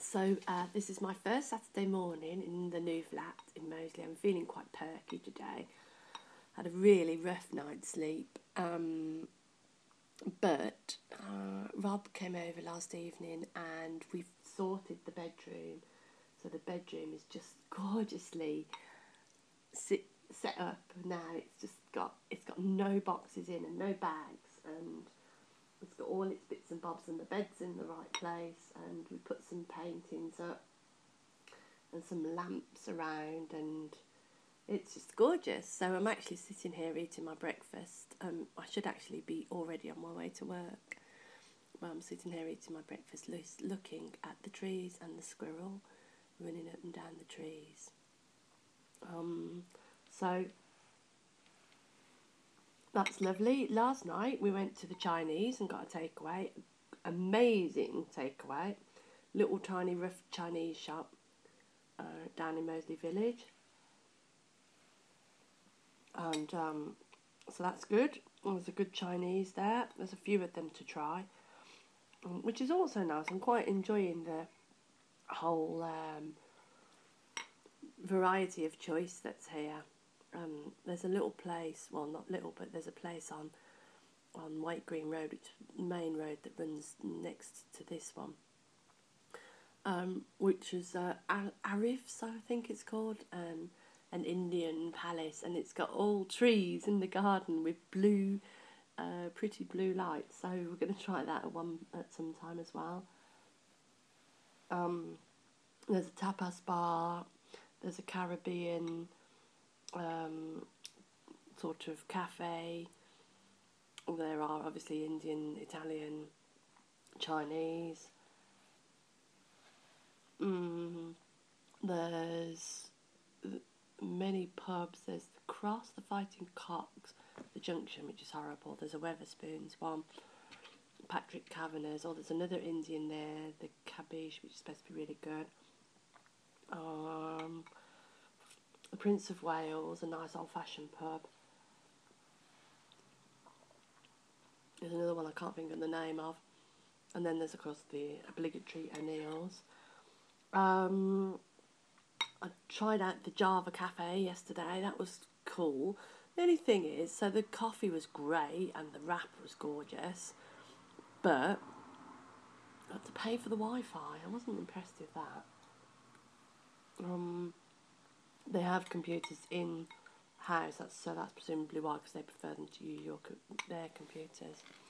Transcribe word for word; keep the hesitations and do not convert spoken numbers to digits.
So uh, this is my first Saturday morning in the new flat in Moseley. I'm feeling quite perky today. Had a really rough night's sleep, um, but uh, Rob came over last evening and we've sorted the bedroom. So the bedroom is just gorgeously sit, set up now. It's just got it's got no boxes in and no bags, and it's got all its bits and bobs, and the bed's in the right place, and we put some paintings up and some lamps around, and it's just gorgeous. So I'm actually sitting here eating my breakfast. Um, I should actually be already on my way to work. Well, I'm sitting here eating my breakfast, looking at the trees and the squirrel running up and down the trees. Um, so that's lovely. Last night we went to the Chinese and got a takeaway. Amazing takeaway. Little tiny rough Chinese shop uh, down in Moseley Village. And um, so that's good. There's a good Chinese there. There's a few of them to try, um, which is also nice. I'm quite enjoying the whole um, variety of choice that's here. Um, there's a little place, well not little, but there's a place on on White Green Road, which is the main road that runs next to this one, um, which is uh, Arif's, I think it's called, um, an Indian palace, and it's got all trees in the garden with blue, uh, pretty blue lights. So we're going to try that at one at some time as well. Um, there's a tapas bar. There's a Caribbean um, sort of cafe. There are obviously Indian, Italian, Chinese. Mm, there's many pubs. There's the Cross, the Fighting Cocks, the Junction, which is horrible. There's a Weatherspoons one, Patrick Kavanagh's. Oh, there's another Indian there, the Cabbage, which is supposed to be really good. Um, the Prince of Wales, a nice old-fashioned pub. There's another one I can't think of the name of. And then there's, of course, the obligatory O'Neill's. Um, I tried out the Java Cafe yesterday. That was cool. The only thing is, so the coffee was great and the wrap was gorgeous, but I had to pay for the Wi-Fi. I wasn't impressed with that. Um, they have computers in house, that's, so that's presumably why, because they prefer them to use your, their computers.